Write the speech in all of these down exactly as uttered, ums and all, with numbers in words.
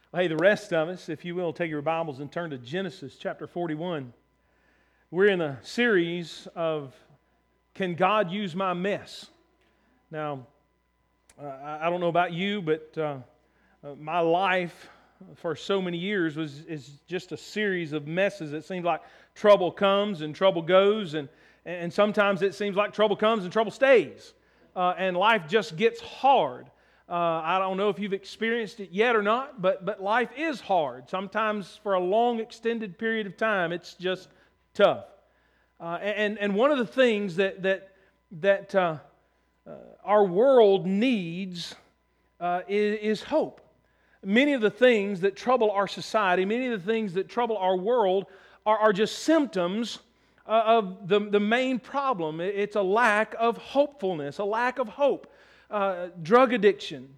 Hey, the rest of us, if you will, take your Bibles and turn to Genesis chapter forty-one. We're in a series of Can God Use My Mess? Now, uh, I don't know about you, but uh, uh, my life for so many years was is just a series of messes. It seems like trouble comes and trouble goes, and, and sometimes it seems like trouble comes and trouble stays. Uh, and life just gets hard. Uh, I don't know if you've experienced it yet or not, but but life is hard. Sometimes for a long, extended period of time, it's just tough. Uh, and and one of the things that that that uh, uh, our world needs uh, is, is hope. Many of the things that trouble our society, many of the things that trouble our world, are, are just symptoms uh, of the the main problem. It's a lack of hopefulness, a lack of hope. Uh, drug addiction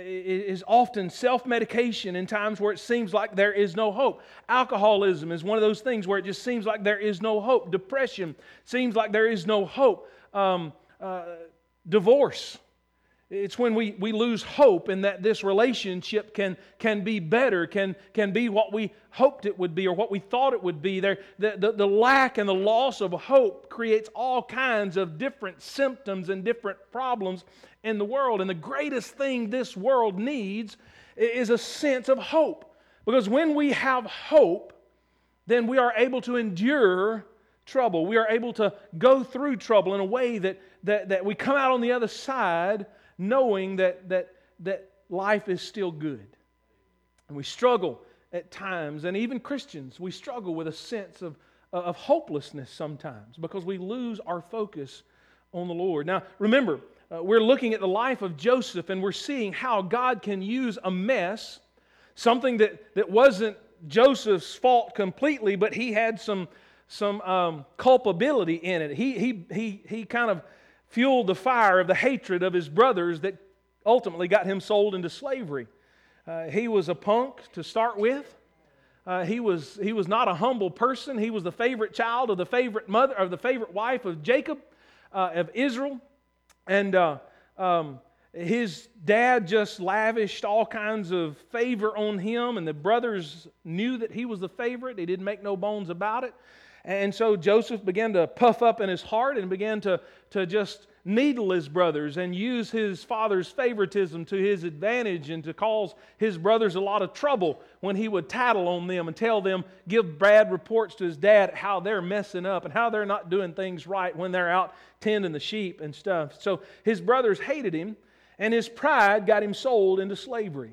is often self-medication in times where it seems like there is no hope. Alcoholism is one of those things where it just seems like there is no hope. Depression seems like there is no hope. Um, uh, divorce. It's when we, we lose hope in that this relationship can, can be better, can, can be what we hoped it would be or what we thought it would be. There, the, the, the lack and the loss of hope creates all kinds of different symptoms and different problems in the world. And the greatest thing this world needs is a sense of hope. Because when we have hope, then we are able to endure trouble. We are able to go through trouble in a way that, that, that we come out on the other side knowing that, that, that life is still good. And we struggle at times, and even Christians, we struggle with a sense of, of hopelessness sometimes because we lose our focus on the Lord. Now, remember, uh, we're looking at the life of Joseph, and we're seeing how God can use a mess, something that, that wasn't Joseph's fault completely, but he had some, some um, culpability in it. He, he, he, he kind of fueled the fire of the hatred of his brothers that ultimately got him sold into slavery. Uh, he was a punk to start with. Uh, he was he was not a humble person. He was the favorite child of the favorite mother of the favorite wife of Jacob, uh, of Israel, and uh, um, his dad just lavished all kinds of favor on him, and the brothers knew that he was the favorite. They didn't make no bones about it. And so Joseph began to puff up in his heart and began to, to just needle his brothers and use his father's favoritism to his advantage and to cause his brothers a lot of trouble when he would tattle on them and tell them, give bad reports to his dad how they're messing up and how they're not doing things right when they're out tending the sheep and stuff. So his brothers hated him, and his pride got him sold into slavery.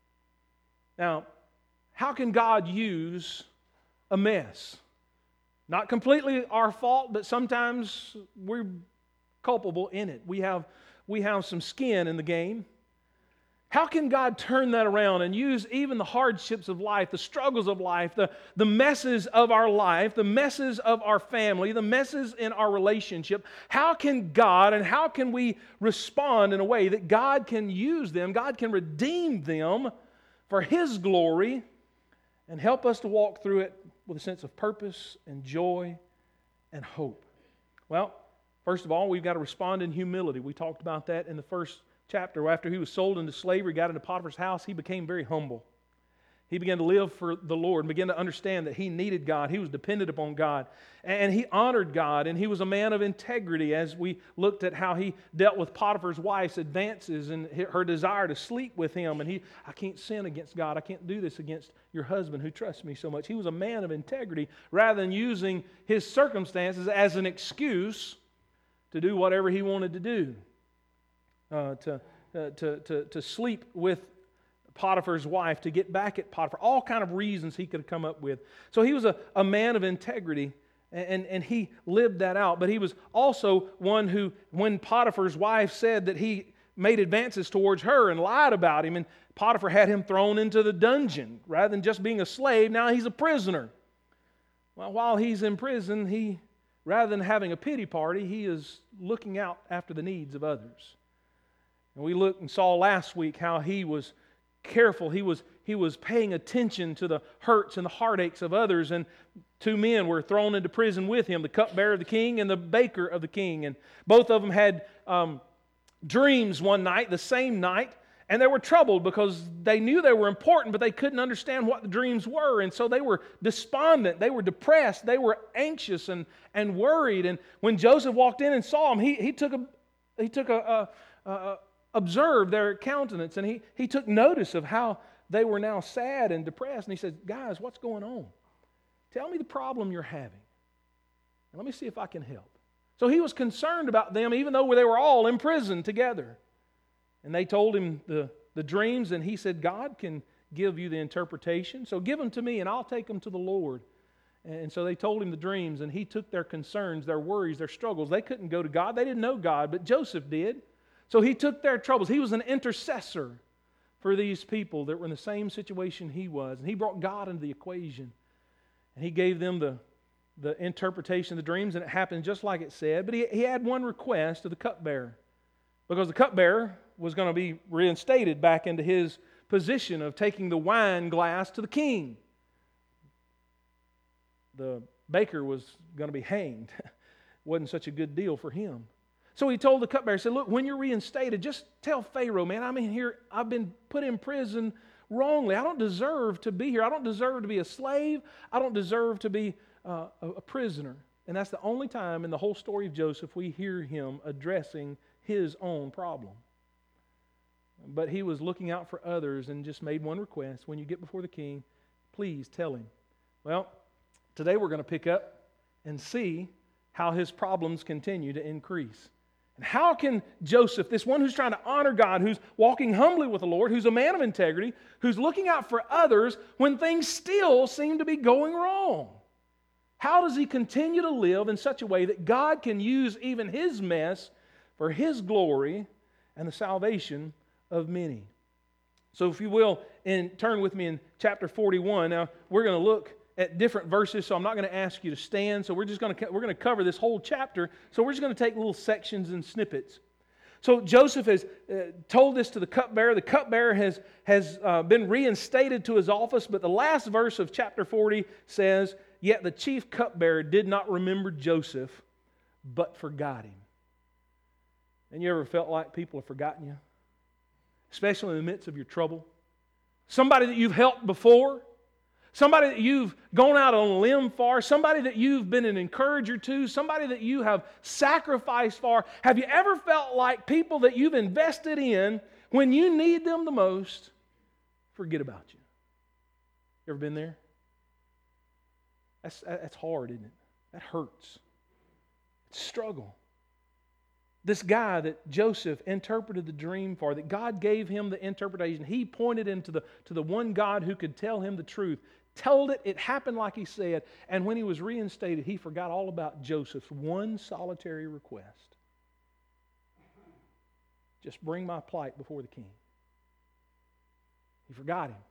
Now, how can God use a mess? Not completely our fault, but sometimes we're culpable in it. We have, we have some skin in the game. How can God turn that around and use even the hardships of life, the struggles of life, the, the messes of our life, the messes of our family, the messes in our relationship? How can God and how can we respond in a way that God can use them, God can redeem them for His glory and help us to walk through it with a sense of purpose and joy and hope? Well, first of all, we've got to respond in humility. We talked about that in the first chapter. After he was sold into slavery, got into Potiphar's house, he became very humble. He began to live for the Lord and began to understand that he needed God. He was dependent upon God. And he honored God, and he was a man of integrity as we looked at how he dealt with Potiphar's wife's advances and her desire to sleep with him. And he, I can't sin against God. I can't do this against your husband who trusts me so much. He was a man of integrity rather than using his circumstances as an excuse to do whatever he wanted to do. Uh, to, uh, to, to, to sleep with Potiphar's wife, to get back at Potiphar, all kind of reasons he could have come up with. So he was a, a man of integrity, and, and he lived that out. But he was also one who, when Potiphar's wife said that he made advances towards her and lied about him, and Potiphar had him thrown into the dungeon. Rather than just being a slave, now he's a prisoner. Well, while he's in prison, he, rather than having a pity party, he is looking out after the needs of others. And we looked and saw last week how he was careful. He was, he was paying attention to the hurts and the heartaches of others. And two men were thrown into prison with him, the cupbearer of the king and the baker of the king. And both of them had um, dreams one night, the same night. And they were troubled because they knew they were important, but they couldn't understand what the dreams were. And so they were despondent, they were depressed, they were anxious and, and worried. And when Joseph walked in and saw them, he, he took a he took a, a, a observed their countenance, and he, he took notice of how they were now sad and depressed. And he said, guys, what's going on? Tell me the problem you're having. And let me see if I can help. So he was concerned about them, even though they were all imprisoned together. And they told him the, the dreams, and he said, God can give you the interpretation. So give them to me, and I'll take them to the Lord. And so they told him the dreams, and he took their concerns, their worries, their struggles. They couldn't go to God. They didn't know God, but Joseph did. So he took their troubles. He was an intercessor for these people that were in the same situation he was. And he brought God into the equation. And he gave them the, the interpretation of the dreams, and it happened just like it said. But he, he had one request of the cupbearer, because the cupbearer was going to be reinstated back into his position of taking the wine glass to the king. The baker was going to be hanged. Wasn't such a good deal for him. So he told the cupbearer, he said, look, when you're reinstated, just tell Pharaoh, man, I'm in here, I've been put in prison wrongly. I don't deserve to be here. I don't deserve to be a slave. I don't deserve to be uh, a, a prisoner. And that's the only time in the whole story of Joseph we hear him addressing his own problem. But he was looking out for others and just made one request. When you get before the king, please tell him. Well, today we're going to pick up and see how his problems continue to increase. And how can Joseph, this one who's trying to honor God, who's walking humbly with the Lord, who's a man of integrity, who's looking out for others when things still seem to be going wrong, how does he continue to live in such a way that God can use even his mess for his glory and the salvation of many? So if you will, in, turn with me in chapter forty-one. Now, we're going to look at different verses, so I'm not going to ask you to stand. So we're just going to we're going to cover this whole chapter. So we're just going to take little sections and snippets. So Joseph has uh, told this to the cupbearer. The cupbearer has has uh, been reinstated to his office. But the last verse of chapter forty says, "Yet the chief cupbearer did not remember Joseph, but forgot him." And you ever felt like people have forgotten you, especially in the midst of your trouble? Somebody that you've helped before. Somebody that you've gone out on a limb for, somebody that you've been an encourager to, somebody that you have sacrificed for. Have you ever felt like people that you've invested in, when you need them the most, forget about you? You ever been there? That's, that's hard, isn't it? That hurts. It's a struggle. This guy that Joseph interpreted the dream for, that God gave him the interpretation, he pointed him to the, to the one God who could tell him the truth. Told it, it happened like he said, and when he was reinstated, he forgot all about Joseph's one solitary request. Just bring my plight before the king. He forgot him.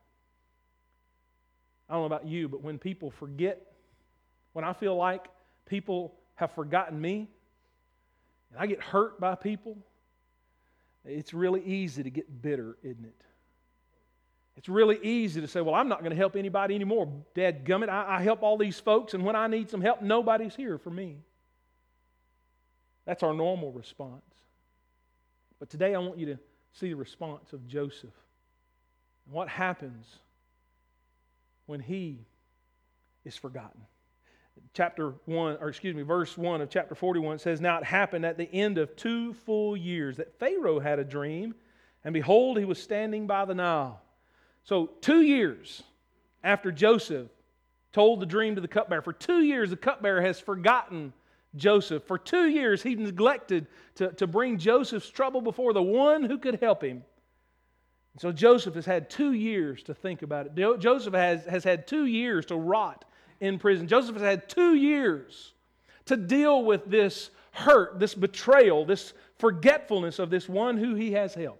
I don't know about you, but when people forget, when I feel like people have forgotten me, and I get hurt by people, it's really easy to get bitter, isn't it? It's really easy to say, well, I'm not going to help anybody anymore. Dadgummit, I, I help all these folks, and when I need some help, nobody's here for me. That's our normal response. But today I want you to see the response of Joseph. And what happens when he is forgotten. Chapter one, or excuse me, verse one of chapter forty-one says, "Now it happened at the end of two full years that Pharaoh had a dream, and behold, he was standing by the Nile." So two years after Joseph told the dream to the cupbearer, for two years the cupbearer has forgotten Joseph. For two years he neglected to, to bring Joseph's trouble before the one who could help him. And so Joseph has had two years to think about it. Joseph has, has had two years to rot in prison. Joseph has had two years to deal with this hurt, this betrayal, this forgetfulness of this one who he has helped.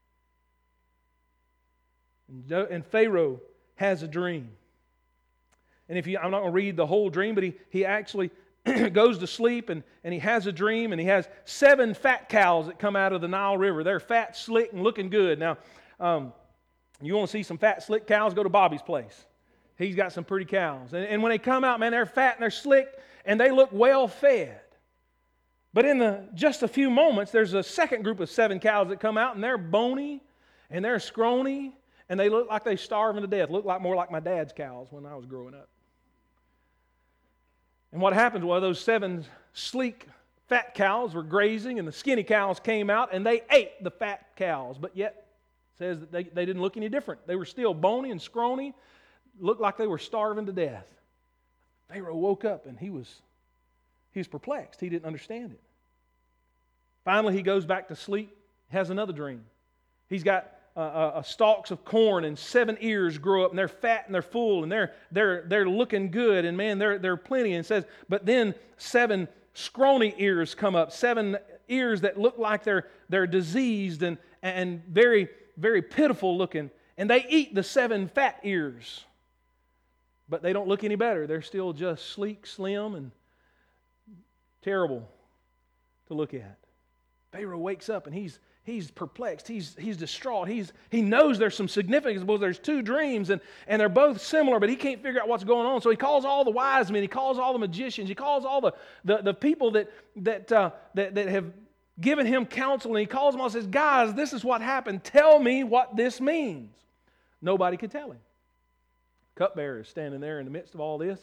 And Pharaoh has a dream. And if you, I'm not going to read the whole dream, but he, he actually goes to sleep and, and he has a dream, and he has seven fat cows that come out of the Nile River. They're fat, slick, and looking good. Now, um, you want to see some fat, slick cows? Go to Bobby's place. He's got some pretty cows. And, and when they come out, man, they're fat and they're slick and they look well fed. But in the just a few moments, there's a second group of seven cows that come out, and they're bony And they're scrawny, and they look like they're starving to death. Look like more like my dad's cows when I was growing up. And what happened was those seven sleek, fat cows were grazing, and the skinny cows came out, and they ate the fat cows. But yet, it says that they, they didn't look any different. They were still bony and scrawny, looked like they were starving to death. Pharaoh woke up, and he was, he was perplexed. He didn't understand it. Finally, he goes back to sleep, has another dream. He's got uh, uh, stalks of corn, and seven ears grow up, and they're fat and they're full, and they're they're they're looking good, and man, they're they're plenty. And it says, but then seven scrawny ears come up, seven ears that look like they're they're diseased and and very very pitiful looking, and they eat the seven fat ears, but they don't look any better. They're still just sleek, slim, and terrible to look at. Pharaoh wakes up and he's he's perplexed. He's he's distraught. He's he knows there's some significance because there's two dreams and, and they're both similar, but he can't figure out what's going on. So he calls all the wise men. He calls all the magicians. He calls all the the, the people that that, uh, that that have given him counsel, and he calls them all and says, "Guys, this is what happened. Tell me what this means." Nobody could tell him. Cupbearer is standing there in the midst of all this.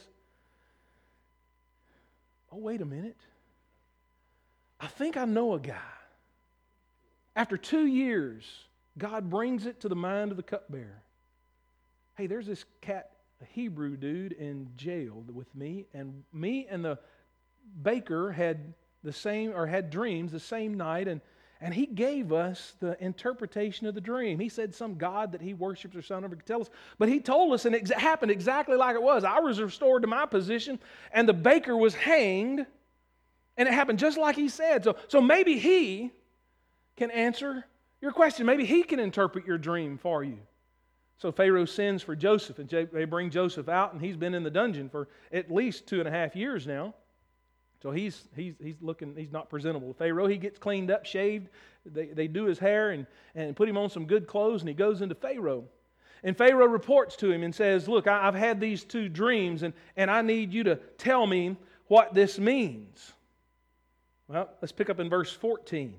Oh, wait a minute. I think I know a guy. After two years, God brings it to the mind of the cupbearer. Hey, there's this cat, a Hebrew dude, in jail with me, and me and the baker had the same, or had dreams the same night, and, and he gave us the interpretation of the dream. He said some God that he worships or something could tell us, but he told us, and it happened exactly like it was. I was restored to my position, and the baker was hanged, and it happened just like he said. So, so maybe he can answer your question. Maybe he can interpret your dream for you. So Pharaoh sends for Joseph, and they bring Joseph out, and he's been in the dungeon for at least two and a half years now. So he's he's he's looking, he's not presentable. Pharaoh, he gets cleaned up, shaved. They they do his hair and, and put him on some good clothes, and he goes into Pharaoh. And Pharaoh reports to him and says, "Look, I've had these two dreams, and, and I need you to tell me what this means." Well, let's pick up in verse fourteen.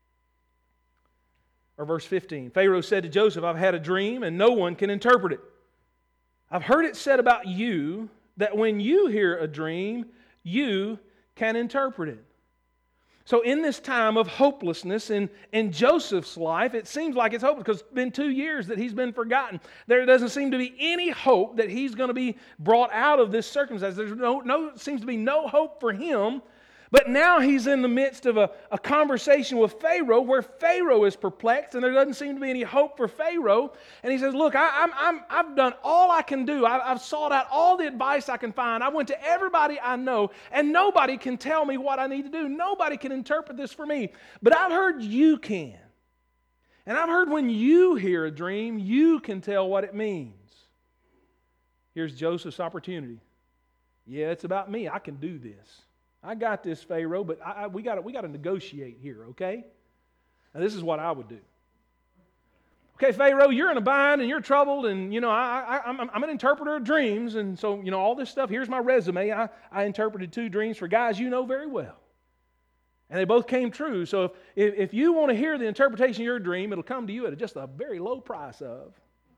Or verse fifteen. Pharaoh said to Joseph, "I've had a dream, and no one can interpret it. I've heard it said about you that when you hear a dream, you can interpret it." So in this time of hopelessness in, in Joseph's life, it seems like it's hopeless because it's been two years that he's been forgotten. There doesn't seem to be any hope that he's going to be brought out of this circumstance. There's no, no seems to be no hope for him. But now he's in the midst of a, a conversation with Pharaoh where Pharaoh is perplexed and there doesn't seem to be any hope for Pharaoh. And he says, "Look, I, I'm, I'm, I've done all I can do. I, I've sought out all the advice I can find. I went to everybody I know, and nobody can tell me what I need to do. Nobody can interpret this for me. But I've heard you can. And I've heard when you hear a dream, you can tell what it means." Here's Joseph's opportunity. Yeah, it's about me. I can do this. I got this, Pharaoh, but I, I, we got we got to negotiate here, okay? Now, this is what I would do. Okay, Pharaoh, you're in a bind and you're troubled, and you know I, I, I'm, I'm an interpreter of dreams, and so you know all this stuff. Here's my resume. I, I interpreted two dreams for guys you know very well, and they both came true. So if, if if you want to hear the interpretation of your dream, it'll come to you at just a very low price of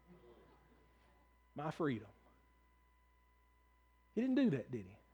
my freedom. He didn't do that, did he?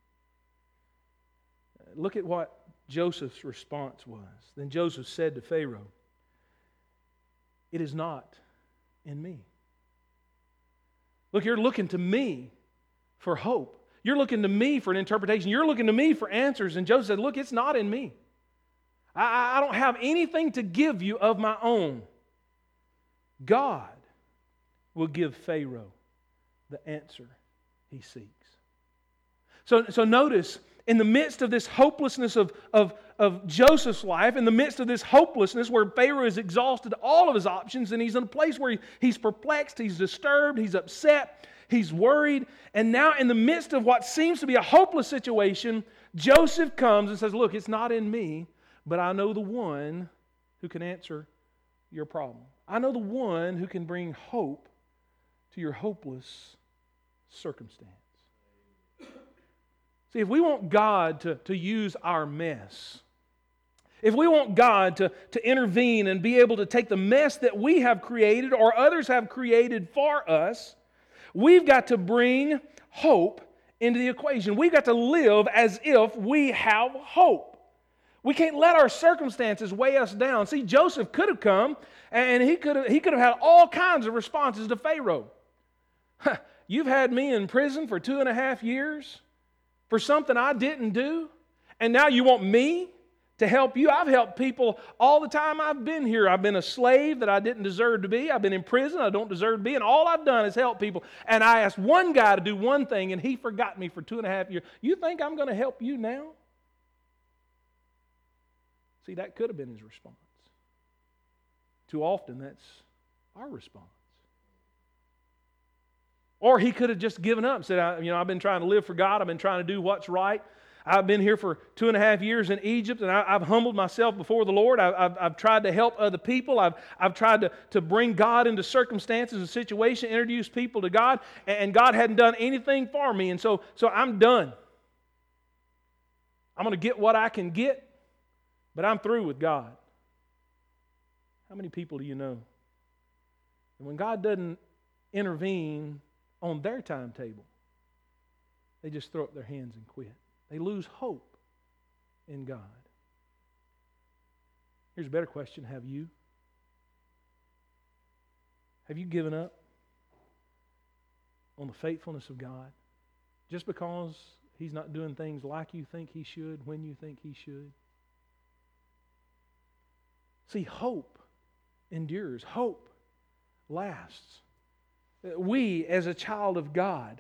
Look at what Joseph's response was. Then Joseph said to Pharaoh, "It is not in me." Look, you're looking to me for hope. You're looking to me for an interpretation. You're looking to me for answers. And Joseph said, "Look, it's not in me. I, I don't have anything to give you of my own. God will give Pharaoh the answer he seeks." So, so notice, in the midst of this hopelessness of, of, of Joseph's life, in the midst of this hopelessness where Pharaoh has exhausted all of his options and he's in a place where he, he's perplexed, he's disturbed, he's upset, he's worried, and now in the midst of what seems to be a hopeless situation, Joseph comes and says, "Look, it's not in me, but I know the one who can answer your problem. I know the one who can bring hope to your hopeless circumstance." See, if we want God to, to use our mess, If we want God to, to intervene and be able to take the mess that we have created or others have created for us, we've got to bring hope into the equation. We've got to live as if we have hope. We can't let our circumstances weigh us down. See, Joseph could have come and he could have, he could have had all kinds of responses to Pharaoh. You've had me in prison for two and a half years for something I didn't do, and now you want me to help you? I've helped people all the time I've been here. I've been a slave that I didn't deserve to be. I've been in prison I don't deserve to be, and all I've done is help people. And I asked one guy to do one thing, and he forgot me for two and a half years. You think I'm going to help you now? See, that could have been his response. Too often, that's our response. Or he could have just given up and said, I, you know, I've been trying to live for God. I've been trying to do what's right. I've been here for two and a half years in Egypt, and I, I've humbled myself before the Lord. I, I've, I've tried to help other people. I've, I've tried to, to bring God into circumstances and situations, introduce people to God, and God hadn't done anything for me, and so, so I'm done. I'm going to get what I can get, but I'm through with God. How many people do you know? And when God doesn't intervene on their timetable, they just throw up their hands and quit. They lose hope in God. Here's a better question. Have you? Have you given up on the faithfulness of God just because He's not doing things like you think He should, when you think He should? See, hope endures. Hope lasts. We, as a child of God,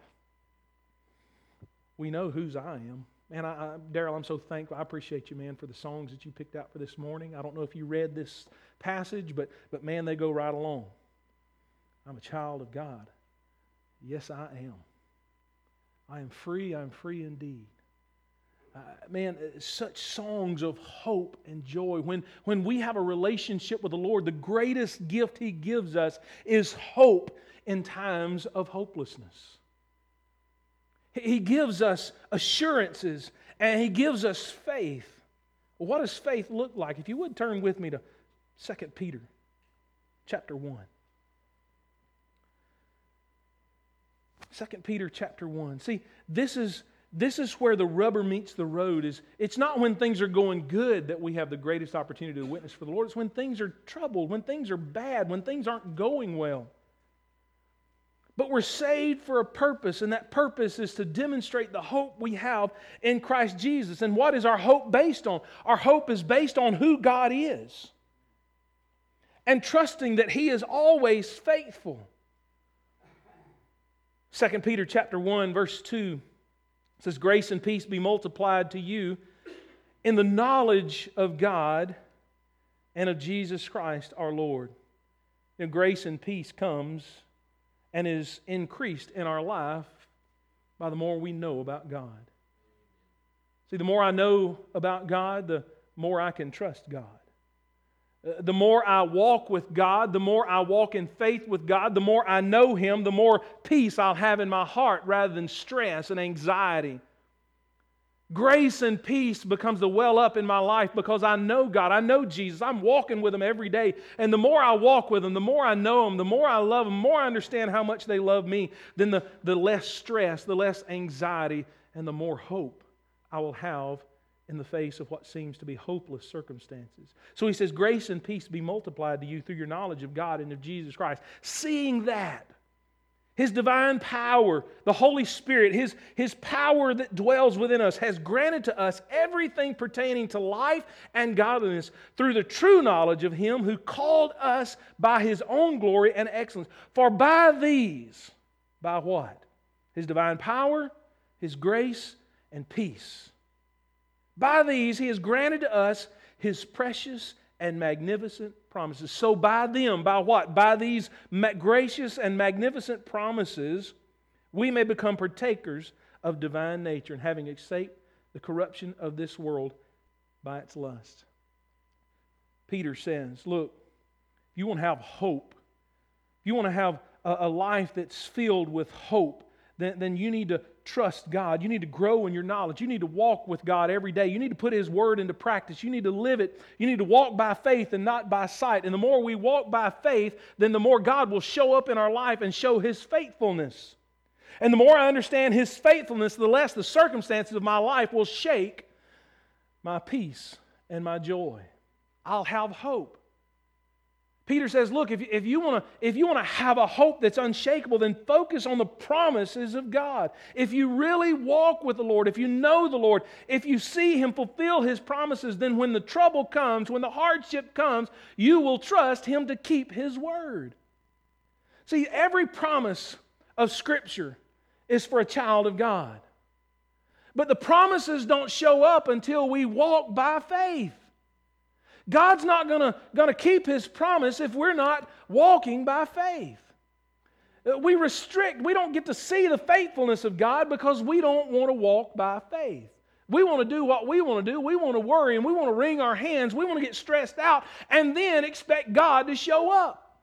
we know whose I am. Man, I, I, Daryl, I'm so thankful. I appreciate you, man, for the songs that you picked out for this morning. I don't know if you read this passage, but, but man, they go right along. I'm a child of God. Yes, I am. I am free. I'm free indeed. Uh, man, such songs of hope and joy. When, when we have a relationship with the Lord, the greatest gift He gives us is hope in times of hopelessness. He gives us assurances and He gives us faith. Well, what does faith look like? If you would turn with me to Second Peter chapter one. Second Peter chapter one. See, this is This is where the rubber meets the road. Is it's not when things are going good that we have the greatest opportunity to witness for the Lord. It's when things are troubled, when things are bad, when things aren't going well. But we're saved for a purpose, and that purpose is to demonstrate the hope we have in Christ Jesus. And what is our hope based on? Our hope is based on who God is, and trusting that He is always faithful. Second Peter chapter one, verse two. It says, grace and peace be multiplied to you in the knowledge of God and of Jesus Christ our Lord. You know, grace and peace comes and is increased in our life by the more we know about God. See, the more I know about God, the more I can trust God. The more I walk with God, the more I walk in faith with God, the more I know Him, the more peace I'll have in my heart rather than stress and anxiety. Grace and peace becomes the well up in my life because I know God. I know Jesus. I'm walking with Him every day. And the more I walk with Him, the more I know Him, the more I love Him, the more I understand how much they love me, then the, the less stress, the less anxiety, and the more hope I will have in the face of what seems to be hopeless circumstances. So he says, grace and peace be multiplied to you through your knowledge of God and of Jesus Christ. Seeing that, His divine power, the Holy Spirit, His, His power that dwells within us has granted to us everything pertaining to life and godliness through the true knowledge of Him who called us by His own glory and excellence. For by these, by what? His divine power, His grace, and peace. By these He has granted to us His precious and magnificent promises. So by them, by what? By these gracious and magnificent promises, we may become partakers of divine nature and having escaped the corruption of this world by its lust. Peter says, look, if you want to have hope, if you want to have a, a life that's filled with hope, then, then you need to trust God. You need to grow in your knowledge. You need to walk with God every day. You need to put His Word into practice. You need to live it. You need to walk by faith and not by sight. And the more we walk by faith, then the more God will show up in our life and show His faithfulness. And the more I understand His faithfulness, the less the circumstances of my life will shake my peace and my joy. I'll have hope. Peter says, look, if you, if you want to if you want to have a hope that's unshakable, then focus on the promises of God. If you really walk with the Lord, if you know the Lord, if you see Him fulfill His promises, then when the trouble comes, when the hardship comes, you will trust Him to keep His word. See, every promise of Scripture is for a child of God. But the promises don't show up until we walk by faith. God's not going to keep His promise if we're not walking by faith. We restrict, we don't get to see the faithfulness of God because we don't want to walk by faith. We want to do what we want to do. We want to worry and we want to wring our hands. We want to get stressed out and then expect God to show up.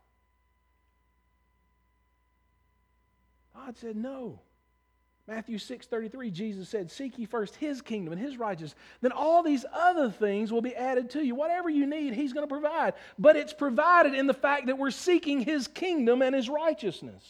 God said no. Matthew six thirty-three, Jesus said, seek ye first His kingdom and His righteousness. Then all these other things will be added to you. Whatever you need, He's going to provide. But it's provided in the fact that we're seeking His kingdom and His righteousness.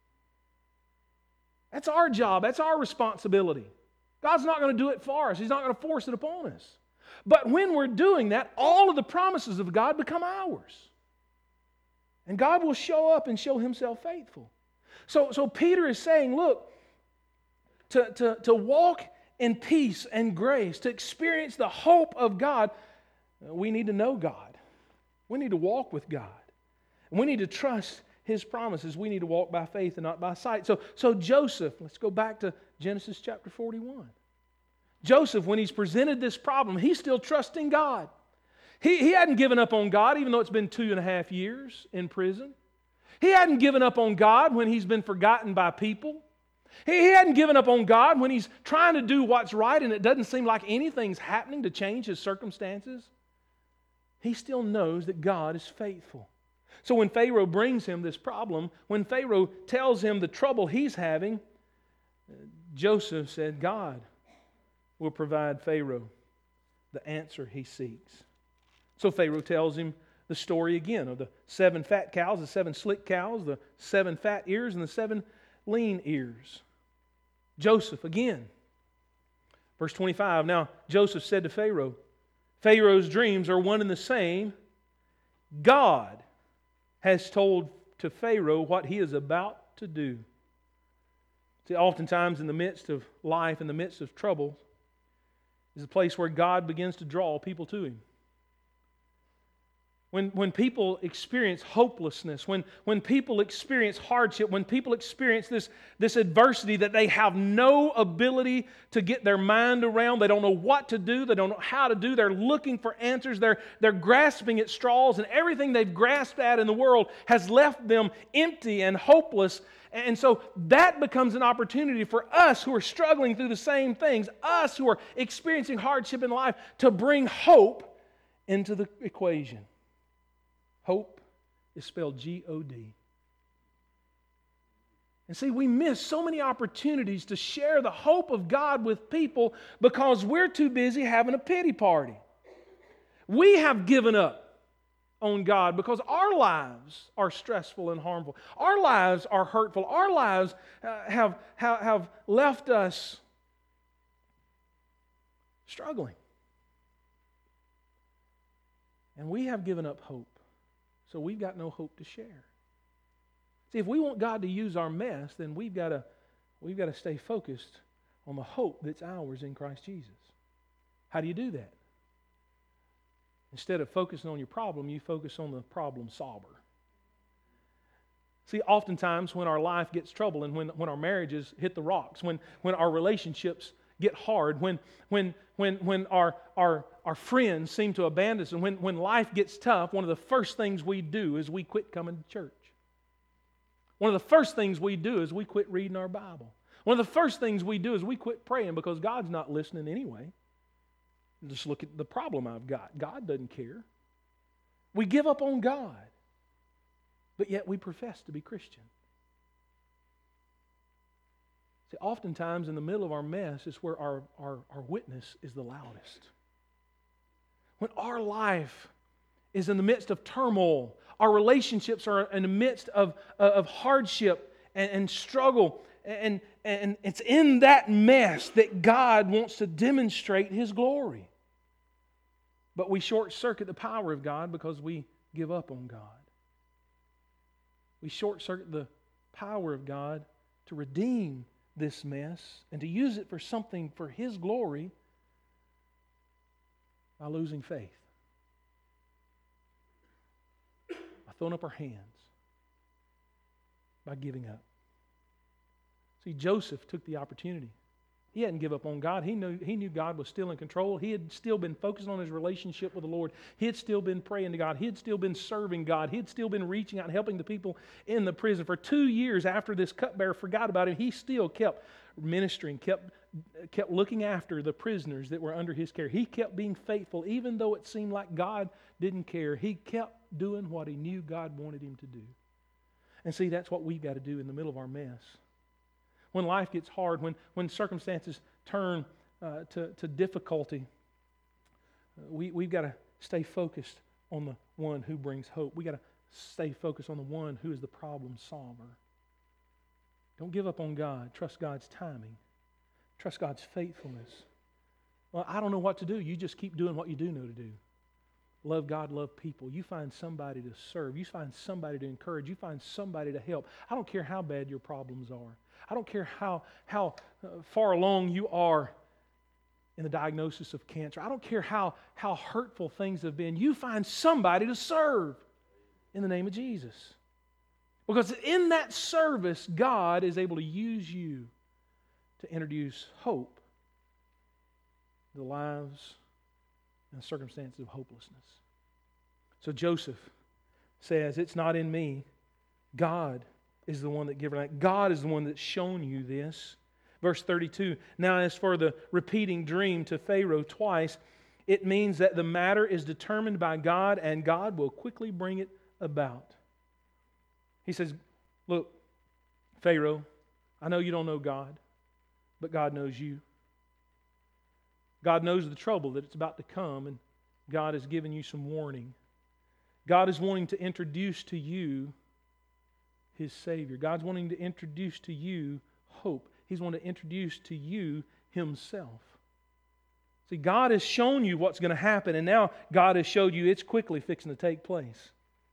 That's our job. That's our responsibility. God's not going to do it for us. He's not going to force it upon us. But when we're doing that, all of the promises of God become ours. And God will show up and show Himself faithful. So, so Peter is saying, look, To, to, to walk in peace and grace, to experience the hope of God, we need to know God. We need to walk with God. And we need to trust His promises. We need to walk by faith and not by sight. So, so Joseph, let's go back to Genesis chapter forty-one. Joseph, when he's presented this problem, he's still trusting God. He, he hadn't given up on God, even though it's been two and a half years in prison. He hadn't given up on God when he's been forgotten by people. He hadn't given up on God when he's trying to do what's right and it doesn't seem like anything's happening to change his circumstances. He still knows that God is faithful. So when Pharaoh brings him this problem, when Pharaoh tells him the trouble he's having, Joseph said, God will provide Pharaoh the answer he seeks. So Pharaoh tells him the story again of the seven fat cows, the seven slick cows, the seven fat ears, and the seven lean ears. Joseph again. Verse twenty-five, now Joseph said to Pharaoh, Pharaoh's dreams are one and the same. God has told to Pharaoh what he is about to do. See, oftentimes in the midst of life, in the midst of trouble, is a place where God begins to draw people to Him. When, when people experience hopelessness, when, when people experience hardship, when people experience this, this adversity that they have no ability to get their mind around, they don't know what to do, they don't know how to do, they're looking for answers, they're, they're grasping at straws, and everything they've grasped at in the world has left them empty and hopeless. And so that becomes an opportunity for us who are struggling through the same things, us who are experiencing hardship in life, to bring hope into the equation. Hope is spelled G O D. And see, we miss so many opportunities to share the hope of God with people because we're too busy having a pity party. We have given up on God because our lives are stressful and harmful. Our lives are hurtful. Our lives uh, have, have, have left us struggling. And we have given up hope. So we've got no hope to share. See, if we want God to use our mess, then we've got to we've got to stay focused on the hope that's ours in Christ Jesus. How do you do that? Instead of focusing on your problem, you focus on the problem solver. See, oftentimes when our life gets trouble and when, when our marriages hit the rocks, when, when our relationships get hard, when when when when our our our friends seem to abandon us, and when, when life gets tough, one of the first things we do is we quit coming to church. One of the first things we do is we quit reading our Bible. One of the first things we do is we quit praying because God's not listening anyway. Just look at the problem I've got. God doesn't care. We give up on God, but yet we profess to be Christian. See, oftentimes in the middle of our mess is where our, our, our witness is the loudest. When our life is in the midst of turmoil, our relationships are in the midst of, of hardship and, and struggle, and, and it's in that mess that God wants to demonstrate His glory. But we short-circuit the power of God because we give up on God. We short-circuit the power of God to redeem this mess and to use it for something for His glory by losing faith, by throwing up our hands, by giving up. See, Joseph took the opportunity. He hadn't given up on God. He knew, he knew God was still in control. He had still been focused on his relationship with the Lord. He had still been praying to God. He had still been serving God. He had still been reaching out and helping the people in the prison. For two years after this cupbearer forgot about him, he still kept ministering, kept, kept looking after the prisoners that were under his care. He kept being faithful, even though it seemed like God didn't care. He kept doing what he knew God wanted him to do. And see, that's what we've got to do in the middle of our mess. When life gets hard, when, when circumstances turn uh, to, to difficulty, we, we've got to stay focused on the one who brings hope. We've got to stay focused on the one who is the problem solver. Don't give up on God. Trust God's timing. Trust God's faithfulness. Well, I don't know what to do. You just keep doing what you do know to do. Love God, love people. You find somebody to serve. You find somebody to encourage. You find somebody to help. I don't care how bad your problems are. I don't care how, how uh, far along you are in the diagnosis of cancer. I don't care how, how hurtful things have been. You find somebody to serve in the name of Jesus. Because in that service, God is able to use you to introduce hope to the lives and circumstances of hopelessness. So Joseph says, it's not in me. God is the one that given it. God is the one that's shown you this. Verse thirty-two, now as for the repeating dream to Pharaoh twice, it means that the matter is determined by God and God will quickly bring it about. He says, look, Pharaoh, I know you don't know God, but God knows you. God knows the trouble that it's about to come, and God has given you some warning. God is wanting to introduce to you His Savior. God's wanting to introduce to you hope. He's wanting to introduce to you Himself. See, God has shown you what's going to happen, and now God has showed you it's quickly fixing to take place.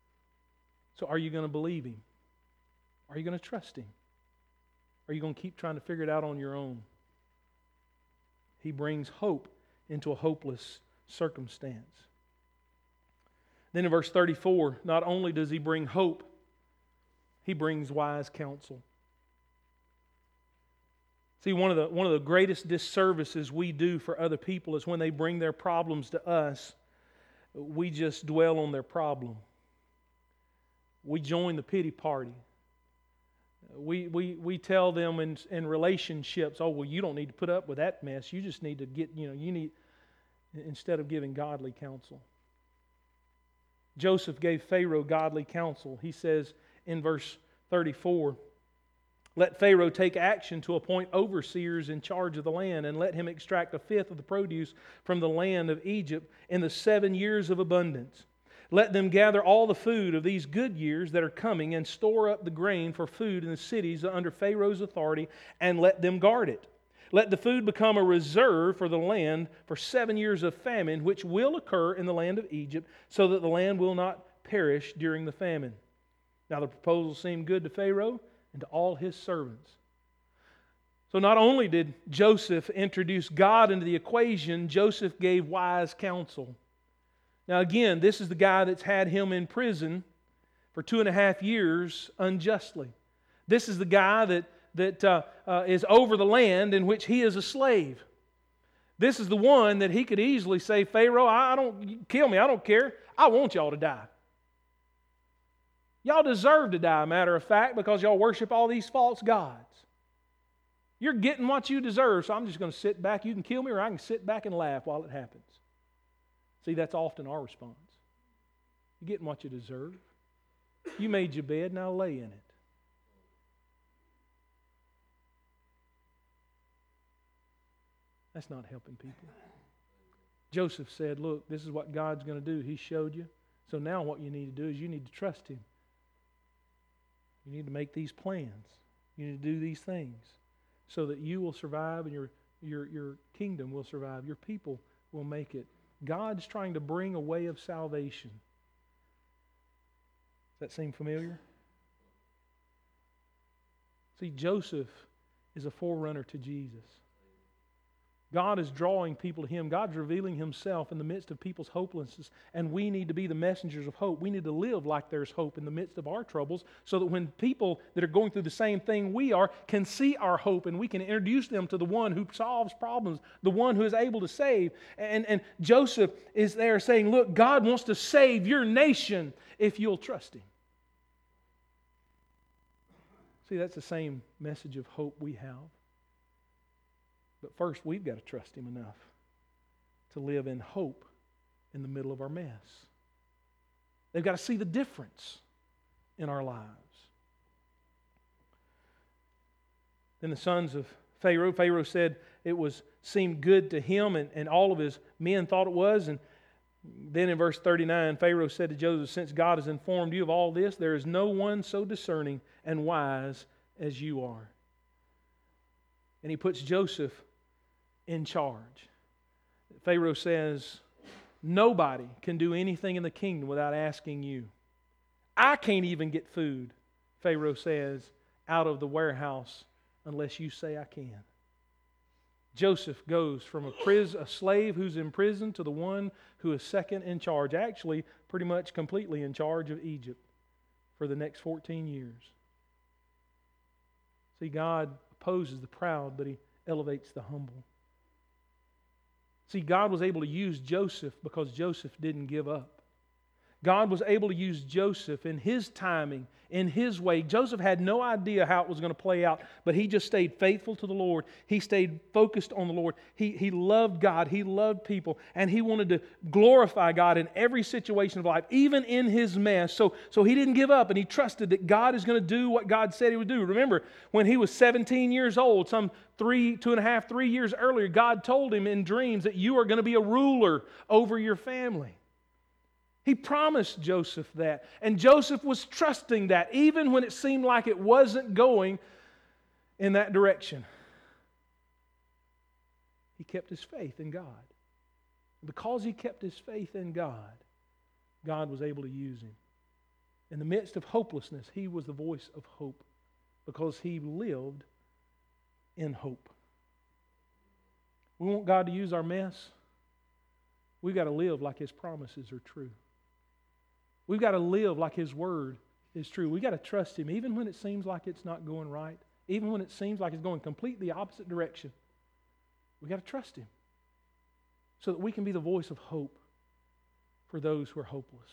So are you going to believe Him? Are you going to trust Him? Are you going to keep trying to figure it out on your own? He brings hope into a hopeless circumstance. Then in verse thirty-four, not only does He bring hope, He brings wise counsel. See, one of the one of the greatest disservices we do for other people is when they bring their problems to us, we just dwell on their problem. We join the pity party. We we we tell them in in relationships, oh well, you don't need to put up with that mess. You just need to get, you know, you need, instead of giving godly counsel. Joseph gave Pharaoh godly counsel. He says in verse thirty-four, let Pharaoh take action to appoint overseers in charge of the land, and let him extract a fifth of the produce from the land of Egypt in the seven years of abundance. Let them gather all the food of these good years that are coming and store up the grain for food in the cities under Pharaoh's authority, and let them guard it. Let the food become a reserve for the land for seven years of famine, which will occur in the land of Egypt, so that the land will not perish during the famine. Now the proposal seemed good to Pharaoh and to all his servants. So not only did Joseph introduce God into the equation, Joseph gave wise counsel. Now again, this is the guy that's had him in prison for two and a half years unjustly. This is the guy that, that uh, uh, is over the land in which he is a slave. This is the one that he could easily say, Pharaoh, I don't, kill me, I don't care. I want y'all to die. Y'all deserve to die, matter of fact, because y'all worship all these false gods. You're getting what you deserve, so I'm just going to sit back. You can kill me, or I can sit back and laugh while it happens. See, that's often our response. You're getting what you deserve. You made your bed, now lay in it. That's not helping people. Joseph said, look, this is what God's going to do. He showed you. So now what you need to do is you need to trust Him. You need to make these plans. You need to do these things so that you will survive and your, your, your kingdom will survive. Your people will make it. God's trying to bring a way of salvation. Does that seem familiar? See, Joseph is a forerunner to Jesus. God is drawing people to Him. God's revealing Himself in the midst of people's hopelessness, and we need to be the messengers of hope. We need to live like there's hope in the midst of our troubles so that when people that are going through the same thing we are can see our hope, and we can introduce them to the one who solves problems, the one who is able to save. And, and Joseph is there saying, look, God wants to save your nation if you'll trust Him. See, that's the same message of hope we have. But first, we've got to trust Him enough to live in hope in the middle of our mess. They've got to see the difference in our lives. Then the sons of Pharaoh, Pharaoh said it was seemed good to him, and, and all of his men thought it was. And then in verse thirty-nine, Pharaoh said to Joseph, since God has informed you of all this, there is no one so discerning and wise as you are. And he puts Joseph in charge. Pharaoh says, nobody can do anything in the kingdom without asking you. I can't even get food, Pharaoh says, out of the warehouse unless you say I can. Joseph goes from a, pris- a slave who's in prison to the one who is second in charge, actually pretty much completely in charge of Egypt for the next fourteen years. See, God opposes the proud, but He elevates the humble. See, God was able to use Joseph because Joseph didn't give up. God was able to use Joseph in His timing, in His way. Joseph had no idea how it was going to play out, but he just stayed faithful to the Lord. He stayed focused on the Lord. He, he loved God. He loved people. And he wanted to glorify God in every situation of life, even in his mess. So, so he didn't give up, and he trusted that God is going to do what God said He would do. Remember, when he was seventeen years old, some three, two and a half, three years earlier, God told him in dreams that you are going to be a ruler over your family. He promised Joseph that. And Joseph was trusting that even when it seemed like it wasn't going in that direction. He kept his faith in God. Because he kept his faith in God, God was able to use him. In the midst of hopelessness, he was the voice of hope because he lived in hope. We want God to use our mess. We've got to live like His promises are true. We've got to live like His Word is true. We've got to trust Him even when it seems like it's not going right, even when it seems like it's going completely opposite direction. We've got to trust Him so that we can be the voice of hope for those who are hopeless.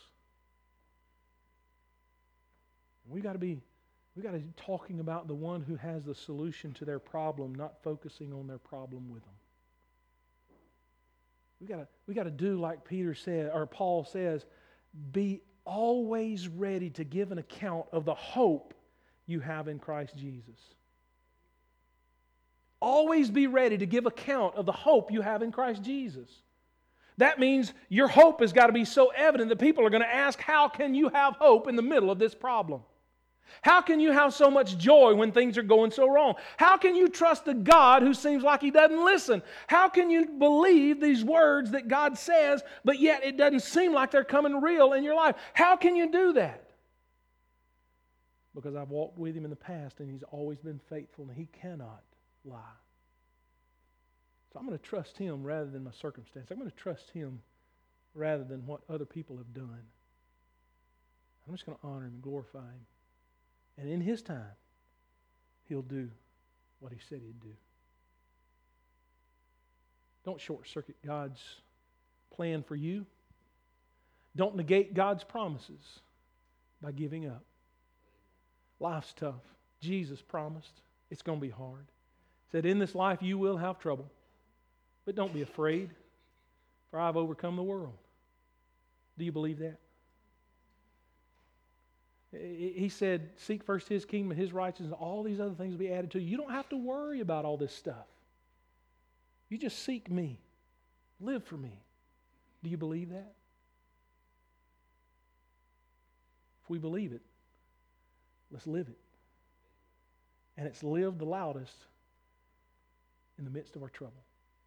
We've got to be, we've got to be talking about the one who has the solution to their problem, not focusing on their problem with them. We've got to, we've got to do like Peter said, or Paul says, be always ready to give an account of the hope you have in Christ Jesus. Always be ready to give account of the hope you have in Christ Jesus. That means your hope has got to be so evident that people are going to ask, how can you have hope in the middle of this problem? How can you have so much joy when things are going so wrong? How can you trust a God who seems like He doesn't listen? How can you believe these words that God says, but yet it doesn't seem like they're coming real in your life? How can you do that? Because I've walked with Him in the past and He's always been faithful and He cannot lie. So I'm going to trust Him rather than my circumstance. I'm going to trust Him rather than what other people have done. I'm just going to honor Him and glorify Him. And in His time, He'll do what He said He'd do. Don't short-circuit God's plan for you. Don't negate God's promises by giving up. Life's tough. Jesus promised it's going to be hard. He said, in this life you will have trouble, but don't be afraid, for I've overcome the world. Do you believe that? He said, seek first His kingdom and His righteousness, and all these other things will be added to you. You don't have to worry about all this stuff. You just seek me. Live for me. Do you believe that? If we believe it, let's live it. And it's lived the loudest in the midst of our trouble.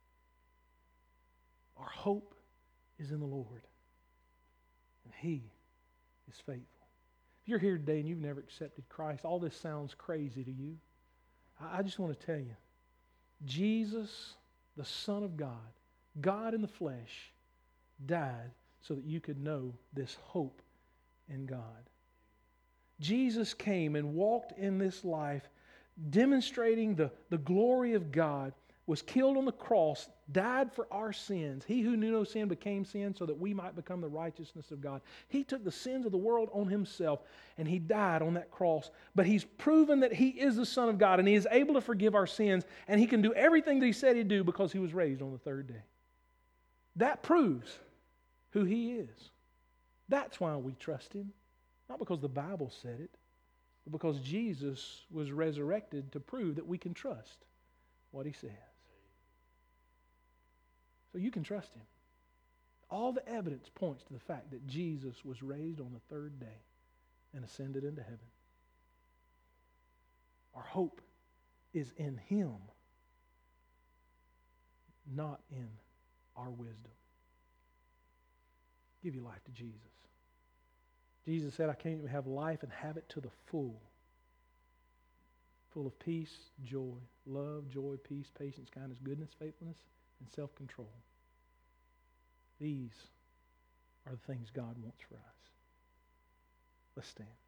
Our hope is in the Lord, and He is faithful. If you're here today and you've never accepted Christ, all this sounds crazy to you. I just want to tell you, Jesus, the Son of God, God in the flesh, died so that you could know this hope in God. Jesus came and walked in this life demonstrating the, the glory of God, was killed on the cross, died for our sins. He who knew no sin became sin so that we might become the righteousness of God. He took the sins of the world on Himself and He died on that cross. But He's proven that He is the Son of God and He is able to forgive our sins, and He can do everything that He said He'd do because He was raised on the third day. That proves who He is. That's why we trust Him. Not because the Bible said it, but because Jesus was resurrected to prove that we can trust what He says. So you can trust Him. All the evidence points to the fact that Jesus was raised on the third day and ascended into heaven. Our hope is in Him, not in our wisdom. Give your life to Jesus. Jesus said, I came to have life and have it to the full. Full of peace, joy, love, joy, peace, patience, kindness, goodness, faithfulness, and self-control. These are the things God wants for us. Let's stand.